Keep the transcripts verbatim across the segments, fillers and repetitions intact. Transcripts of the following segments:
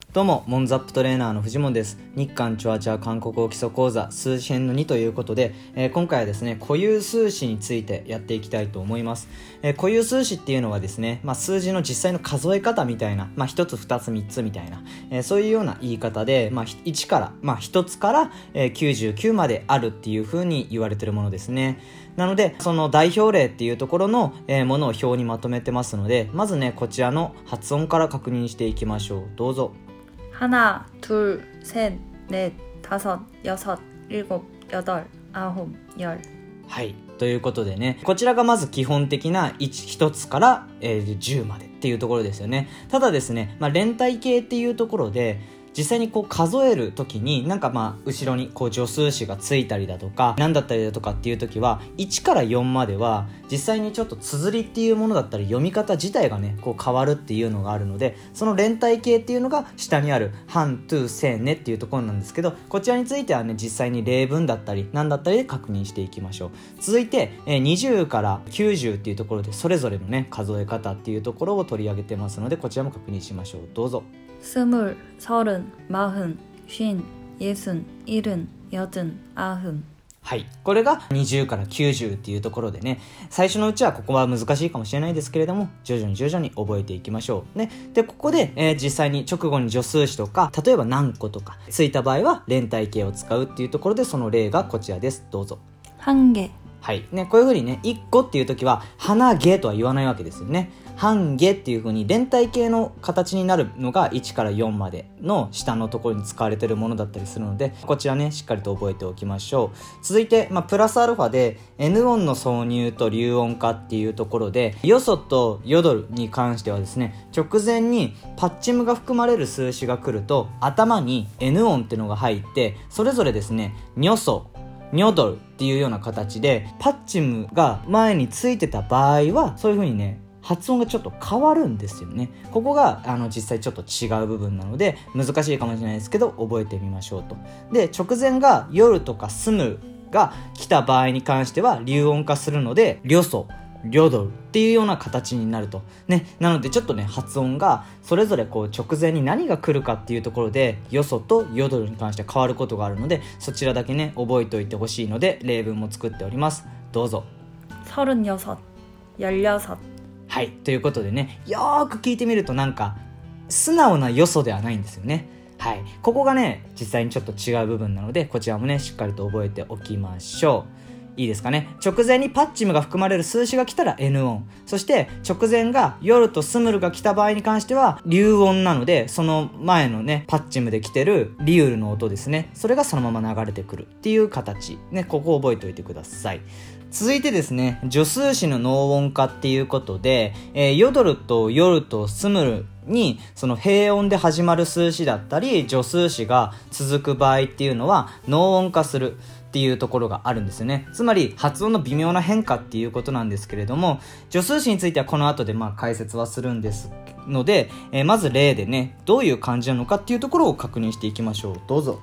どうも、モンズアップトレーナーの藤本です。日韓チュアチャ韓国語基礎講座数字編のにということで、えー、今回はですね、固有数詞についてやっていきたいと思います。えー、固有数詞っていうのはですね、まあ、数字の実際の数え方みたいな、まあ、ひとつ、ふたつ、みっつみたいな、えー、そういうような言い方で、まあ、いちから、まあ、ひとつから、えー、きゅうじゅうきゅうまであるっていう風に言われているものですね。なので、その代表例っていうところの、えー、ものを表にまとめてますので、まずね、こちらの発音から確認していきましょう。どうぞ。 하나, 둘, 셋, 넷, 다섯, 여섯, 일곱, 여덟, 아홉, 열。 はい。ということでね、こちらがまず基本的な いち, ひとつから、えー、じゅうまでっていうところですよね。ただですね、まあ、連帯形っていうところで、実際にこう数えるときになんかまあ後ろにこう助数詞がついたりだとか何だったりだとかっていうときはいちからよんまでは実際にちょっと綴りっていうものだったり読み方自体がねこう変わるっていうのがあるので、その連帯形っていうのが下にあるハントゥセンネっていうところなんですけど、こちらについてはね実際に例文だったり何だったりで確認していきましょう。続いてにじゅうからきゅうじゅうっていうところでそれぞれのね数え方っていうところを取り上げてますので、こちらも確認しましょう。どうぞ。 스물, 서른, 마흔, 쉰, 예순, 일흔, 여든, 아흔。 はい。これがにじゅうからきゅうじゅうっていうところでね、最初のうちはここは難しいかもしれないですけれども、徐々に徐々に覚えていきましょう。ね。で、ここで、えー、実際に直後に助数詞とか、例えば何個とかついた場合は連帯形を使うっていうところで、その例がこちらです。どうぞ。 한 개。 はい。ね、こういう風にね、いっこっていう時は、花毛とは言わないわけですよね。半毛っていう風に連帯形の形になるのがいちからよんまでの下のところに使われているものだったりするので、こちらね、しっかりと覚えておきましょう。続いて、まあ、プラスアルファで N 音の挿入と流音化っていうところで、よそとヨドルに関してはですね、直前にパッチムが含まれる数詞が来ると、頭に N 音っていうのが入って、それぞれですね、ニョソ、ニョドルっていうような形でパッチムが前についてた場合はそういう風にね発音がちょっと変わるんですよね。ここがあの実際ちょっと違う部分なので難しいかもしれないですけど覚えてみましょうと。で、直前が夜とかスムが来た場合に関しては流音化するのでリョソ、リョドルっていうような形になるとね。なのでちょっとね発音がそれぞれこう直前に何が来るかっていうところでヨソとヨドルに関して変わることがあるので、そちらだけね覚えておいてほしいので例文も作っております。どうぞ。 서른여섯, 열여섯。 はい、ということでね、よーく聞いてみるとなんか素直なヨソではないんですよね。はい、ここがね実際にちょっと違う部分なので、こちらもねしっかりと覚えておきましょう。いいですかね。直前にパッチムが含まれる数詞が来たら N 音、そして直前が夜とスムルが来た場合に関しては流音なので、その前のねパッチムで来てるリウルの音ですね、それがそのまま流れてくるっていう形ね。ここを覚えておいてください。続いてですね、助数詞の濃音化っていうことで、えー、ヨドルとヨルとスムルにその平音で始まる数詞だったり助数詞が続く場合っていうのは濃音化するっていうところがあるんですよね。つまり発音の微妙な変化っていうことなんですけれども、助数詞についてはこの後でまあ解説はするんですので、えー、まず例でねどういう感じなのかっていうところを確認していきましょう。どうぞ。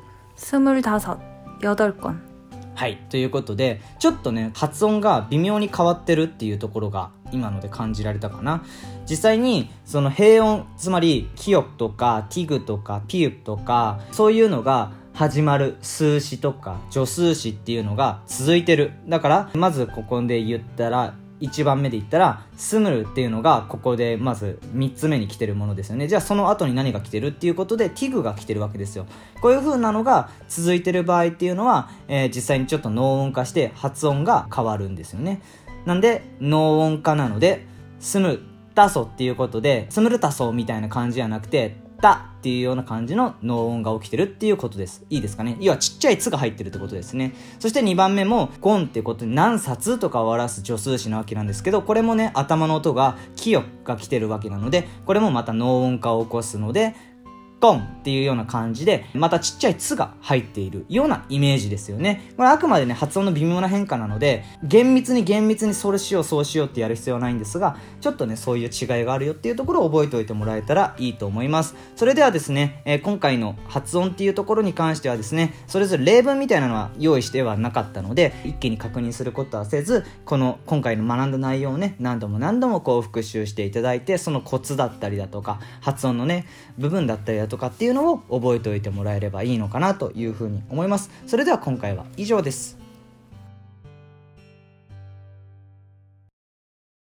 스물다섯, 여덟건。 はい、ということでちょっとね発音が微妙に変わってるっていうところが今ので感じられたかな。実際にその平音、つまりキヨとかティグとかピューとかそういうのが始まる数詞とか助数詞っていうのが続いてる。だからまずここで言ったらいちばんめで言ったらスムルっていうのがここでまずみっつめに来てるものですよね。じゃあその後に何が来てるっていうことでティグが来てるわけですよ。こういう風なのが続いてる場合っていうのは、えー、実際にちょっと濃音化して発音が変わるんですよね。なんで濃音化なのでスムルタソっていうことでスムルタソみたいな感じじゃなくてタっていうような感じの濃音が起きてるっていうことです。いいですかね。要はちっちゃいつが入ってるってことですね。そしてにばんめもゴンっていうことで何冊とかを表す助数詞なわけなんですけど、これもね頭の音がキヨが来てるわけなので、これもまた濃音化を起こすのでゴンっていうような感じでまたちっちゃいつが入っているようなイメージですよね。これあくまでね発音の微妙な変化なので厳密に厳密にそれしようそうしようってやる必要はないんですが、ちょっとねそういう違いがあるよっていうところを覚えておいてもらえたらいいと思います。それではですね、えー、今回の発音っていうところに関してはですね、それぞれ例文みたいなのは用意してはなかったので一気に確認することはせず、この今回の学んだ内容をね何度も何度もこう復習していただいて、そのコツだったりだとか発音のね部分だったりだだとかっていうのを覚えておいてもらえればいいのかなというふうに思います。それでは今回は以上です。